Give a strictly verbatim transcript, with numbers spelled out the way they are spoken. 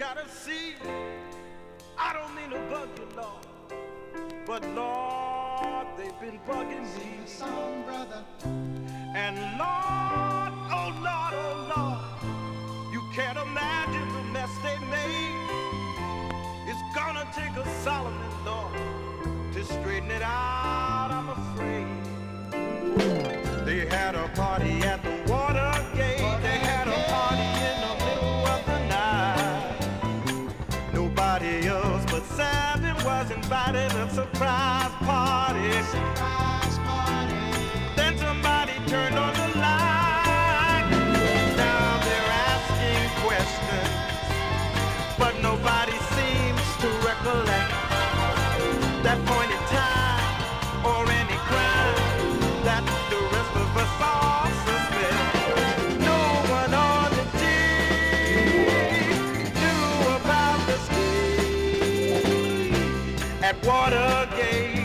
gotta see, I don't mean to bug you, Lord, but Lord, they've been bugging me. Sing a song, brother. And Lord, oh Lord, oh Lord, you can't imagine the mess they made. It's gonna take a Solomon, Lord, to straighten it out, I'm afraid. They had a party at the Watergate. They had a party in the middle of the night. Nobody else but Savin was invited, a surprise party. Surprise party. Then somebody turned on the light. Now they're asking questions, but nobody seems to recollect that point in time or any crime that the rest of us all suspect. No one on the team knew about the scheme at Watergate.